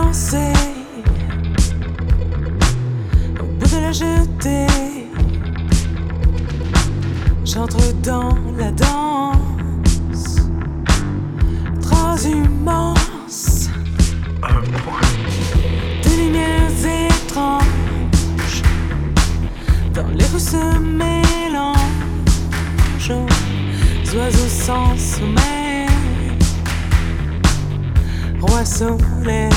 danser au bout de la jetée. J'entre dans la danse transhumance. Des lumières étranges dans les rues se mélangent aux oiseaux sans sommeil. Roi soleil,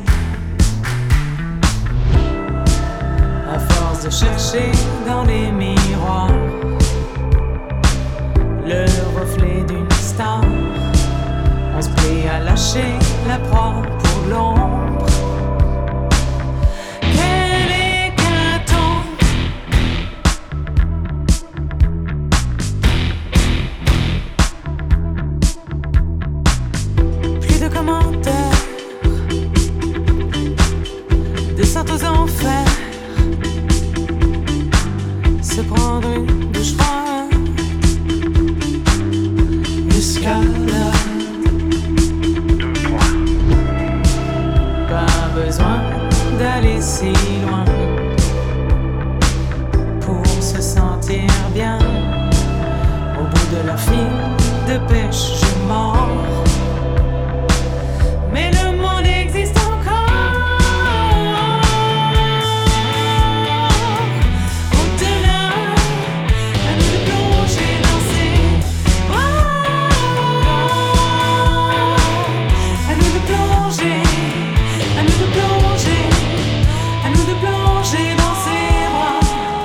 à force de chercher dans les miroirs le reflet d'une star, on se plaît à lâcher la proie pour l'ombre. Quel hécatombe! Plus de commentaires, descente aux enfers, se prendre une douche froide, escalade. Pas besoin d'aller si loin pour se sentir bien. Au bout de leur fil de pêche, je mords. Mais le monde existe encore. Au-delà, à nous de plonger dans ces bras. À nous de plonger, à nous de plonger, à nous de plonger dans ces bras.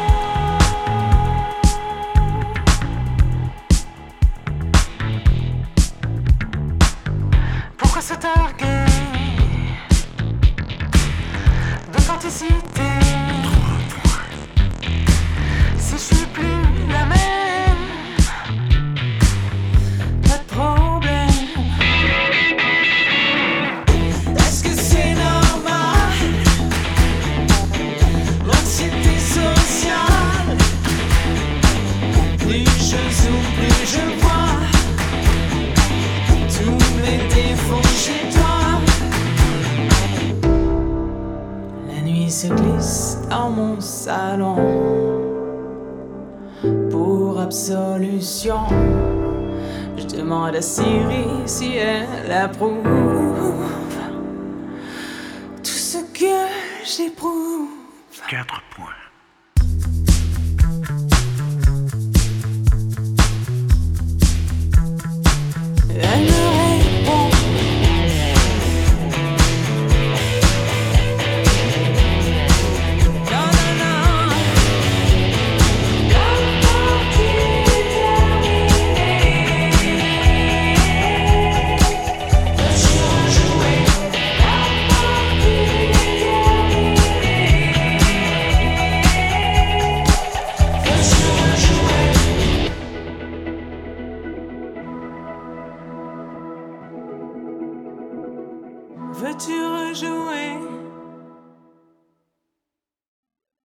Pourquoi se targuer d'authenticité si je suis plus la même? Pas de problème. Est-ce que c'est normal? L'anxiété sociale. Plus je zoome, plus je vois tous mes défauts chez toi. La nuit se glisse dans mon salon. Pour absolution, je demande à Siri si elle approuve tout ce que j'éprouve. 4 points. Elle me répond. Non, non, non. La partie terminée. Veux-tu rejouer? La partie terminée. Veux-tu rejouer? Veux-tu rejouer?